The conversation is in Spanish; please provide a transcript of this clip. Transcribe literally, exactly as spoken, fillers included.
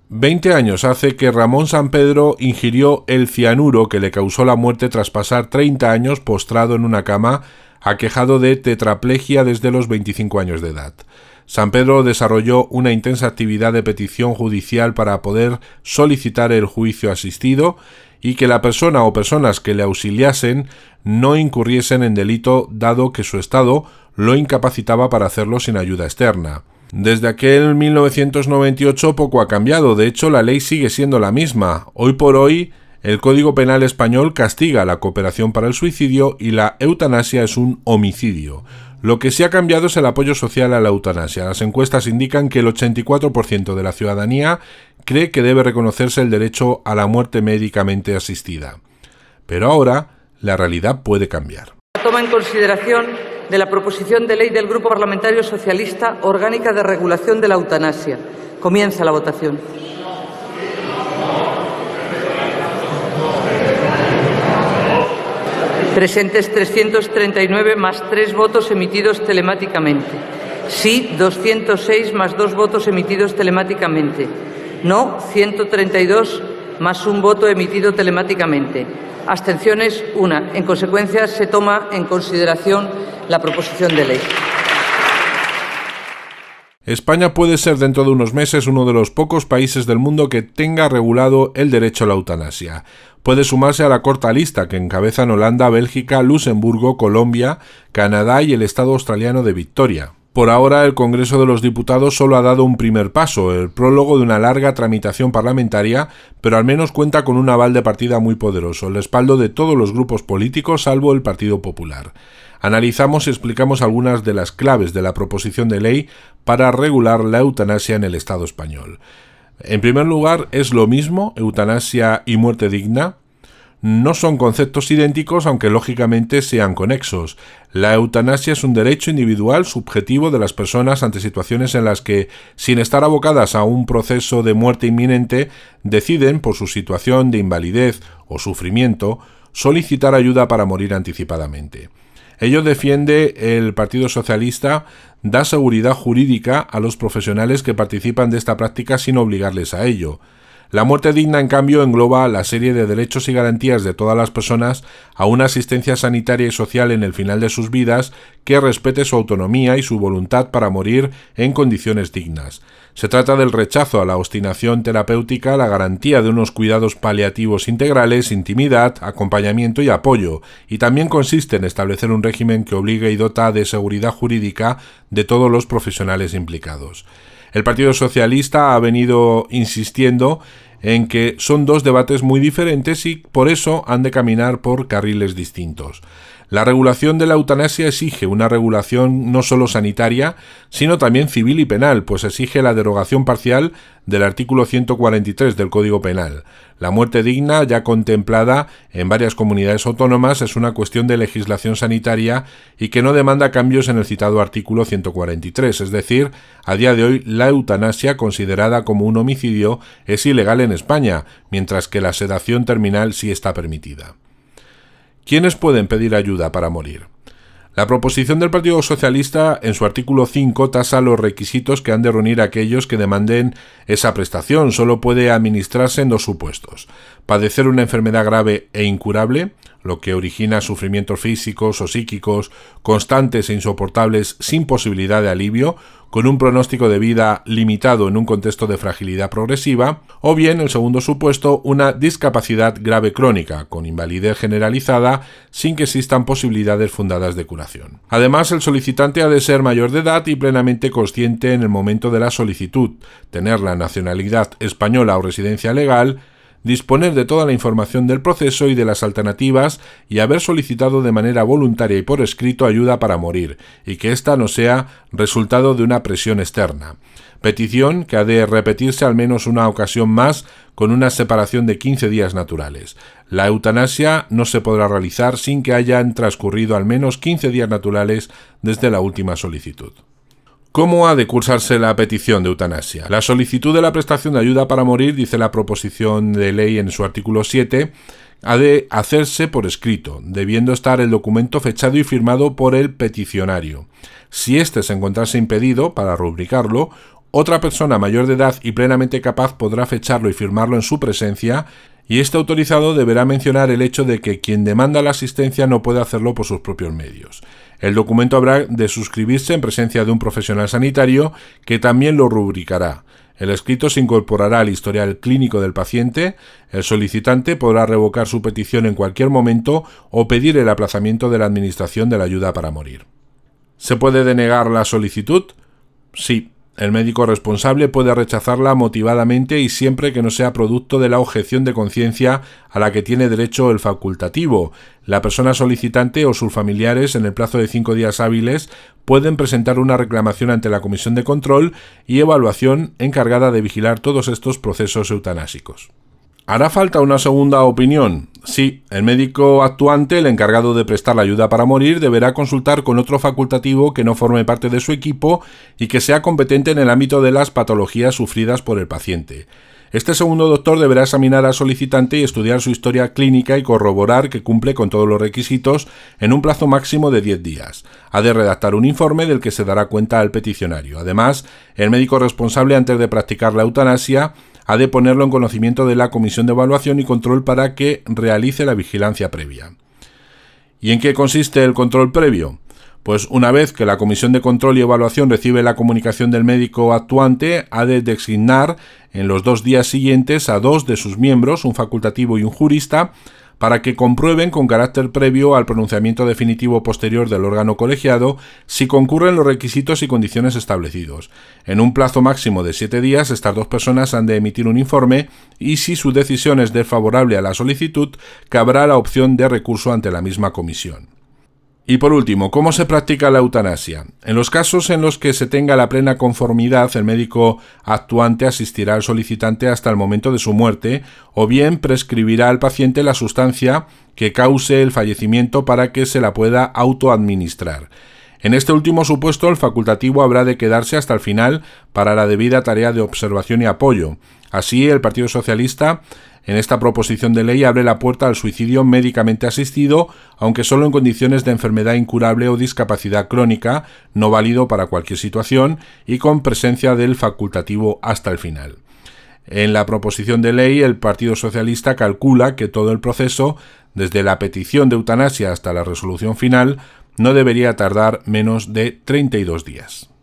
Veinte años hace que Ramón Sampedro ingirió el cianuro que le causó la muerte tras pasar treinta años postrado en una cama, aquejado de tetraplegia desde los veinticinco años de edad. Sampedro desarrolló una intensa actividad de petición judicial para poder solicitar el juicio asistido y que la persona o personas que le auxiliasen no incurriesen en delito, dado que su estado lo incapacitaba para hacerlo sin ayuda externa. Desde aquel mil novecientos noventa y ocho poco ha cambiado, de hecho la ley sigue siendo la misma. Hoy por hoy el Código Penal español castiga la cooperación para el suicidio y la eutanasia es un homicidio. Lo que sí ha cambiado es el apoyo social a la eutanasia. Las encuestas indican que el ochenta y cuatro por ciento de la ciudadanía cree que debe reconocerse el derecho a la muerte médicamente asistida. Pero ahora la realidad puede cambiar. Toma en consideración de la proposición de ley del Grupo Parlamentario Socialista orgánica de regulación de la eutanasia. Comienza la votación. Presentes trescientos treinta y nueve más tres votos emitidos telemáticamente. Sí, doscientos seis más dos votos emitidos telemáticamente. No, ciento treinta y dos más un voto emitido telemáticamente. Abstenciones, una. En consecuencia, se toma en consideración la proposición de ley. España puede ser dentro de unos meses uno de los pocos países del mundo que tenga regulado el derecho a la eutanasia. Puede sumarse a la corta lista que encabezan Holanda, Bélgica, Luxemburgo, Colombia, Canadá y el estado australiano de Victoria. Por ahora, el Congreso de los Diputados solo ha dado un primer paso, el prólogo de una larga tramitación parlamentaria, pero al menos cuenta con un aval de partida muy poderoso, el respaldo de todos los grupos políticos salvo el Partido Popular. Analizamos y explicamos algunas de las claves de la proposición de ley para regular la eutanasia en el Estado español. En primer lugar, ¿es lo mismo eutanasia y muerte digna? No son conceptos idénticos, aunque lógicamente sean conexos. La eutanasia es un derecho individual subjetivo de las personas ante situaciones en las que, sin estar abocadas a un proceso de muerte inminente, deciden, por su situación de invalidez o sufrimiento, solicitar ayuda para morir anticipadamente. Ello defiende el Partido Socialista, da seguridad jurídica a los profesionales que participan de esta práctica sin obligarles a ello. La muerte digna, en cambio, engloba la serie de derechos y garantías de todas las personas a una asistencia sanitaria y social en el final de sus vidas que respete su autonomía y su voluntad para morir en condiciones dignas. Se trata del rechazo a la obstinación terapéutica, la garantía de unos cuidados paliativos integrales, intimidad, acompañamiento y apoyo, y también consiste en establecer un régimen que obligue y dota de seguridad jurídica de todos los profesionales implicados. El Partido Socialista ha venido insistiendo en que son dos debates muy diferentes y por eso han de caminar por carriles distintos. La regulación de la eutanasia exige una regulación no solo sanitaria, sino también civil y penal, pues exige la derogación parcial del artículo ciento cuarenta y tres del Código Penal. La muerte digna, ya contemplada en varias comunidades autónomas, es una cuestión de legislación sanitaria y que no demanda cambios en el citado artículo ciento cuarenta y tres, es decir, a día de hoy la eutanasia, considerada como un homicidio, es ilegal en España, mientras que la sedación terminal sí está permitida. ¿Quiénes pueden pedir ayuda para morir? La proposición del Partido Socialista, en su artículo cinco, tasa los requisitos que han de reunir aquellos que demanden esa prestación. Solo puede administrarse en dos supuestos: padecer una enfermedad grave e incurable, lo que origina sufrimientos físicos o psíquicos constantes e insoportables sin posibilidad de alivio, con un pronóstico de vida limitado en un contexto de fragilidad progresiva, o bien, el segundo supuesto, una discapacidad grave crónica, con invalidez generalizada, sin que existan posibilidades fundadas de curación. Además, el solicitante ha de ser mayor de edad y plenamente consciente en el momento de la solicitud, tener la nacionalidad española o residencia legal, disponer de toda la información del proceso y de las alternativas y haber solicitado de manera voluntaria y por escrito ayuda para morir, y que ésta no sea resultado de una presión externa. Petición que ha de repetirse al menos una ocasión más con una separación de quince días naturales. La eutanasia no se podrá realizar sin que hayan transcurrido al menos quince días naturales desde la última solicitud. ¿Cómo ha de cursarse la petición de eutanasia? La solicitud de la prestación de ayuda para morir, dice la proposición de ley en su artículo siete, ha de hacerse por escrito, debiendo estar el documento fechado y firmado por el peticionario. Si éste se encontrase impedido, para rubricarlo, Otra persona mayor de edad y plenamente capaz podrá fecharlo y firmarlo en su presencia, y este autorizado deberá mencionar el hecho de que quien demanda la asistencia no puede hacerlo por sus propios medios. El documento habrá de suscribirse en presencia de un profesional sanitario que también lo rubricará. El escrito se incorporará al historial clínico del paciente. El solicitante podrá revocar su petición en cualquier momento o pedir el aplazamiento de la administración de la ayuda para morir. ¿Se puede denegar la solicitud? Sí. El médico responsable puede rechazarla motivadamente y siempre que no sea producto de la objeción de conciencia a la que tiene derecho el facultativo. La persona solicitante o sus familiares, en el plazo de cinco días hábiles, pueden presentar una reclamación ante la Comisión de Control y Evaluación encargada de vigilar todos estos procesos eutanásicos. ¿Hará falta una segunda opinión? Sí, el médico actuante, el encargado de prestar la ayuda para morir, deberá consultar con otro facultativo que no forme parte de su equipo y que sea competente en el ámbito de las patologías sufridas por el paciente. Este segundo doctor deberá examinar al solicitante y estudiar su historia clínica y corroborar que cumple con todos los requisitos en un plazo máximo de diez días. Ha de redactar un informe del que se dará cuenta al peticionario. Además, el médico responsable, antes de practicar la eutanasia, ha de ponerlo en conocimiento de la Comisión de Evaluación y Control para que realice la vigilancia previa. ¿Y en qué consiste el control previo? Pues una vez que la Comisión de Control y Evaluación recibe la comunicación del médico actuante, ha de designar en los dos días siguientes a dos de sus miembros, un facultativo y un jurista, para que comprueben con carácter previo al pronunciamiento definitivo posterior del órgano colegiado si concurren los requisitos y condiciones establecidos. En un plazo máximo de siete días, estas dos personas han de emitir un informe y si su decisión es desfavorable a la solicitud, cabrá la opción de recurso ante la misma comisión. Y por último, ¿cómo se practica la eutanasia? En los casos en los que se tenga la plena conformidad, el médico actuante asistirá al solicitante hasta el momento de su muerte o bien prescribirá al paciente la sustancia que cause el fallecimiento para que se la pueda autoadministrar. En este último supuesto, el facultativo habrá de quedarse hasta el final para la debida tarea de observación y apoyo. Así, el Partido Socialista en esta proposición de ley abre la puerta al suicidio médicamente asistido, aunque solo en condiciones de enfermedad incurable o discapacidad crónica, no válido para cualquier situación, y con presencia del facultativo hasta el final. En la proposición de ley, el Partido Socialista calcula que todo el proceso, desde la petición de eutanasia hasta la resolución final, no debería tardar menos de treinta y dos días.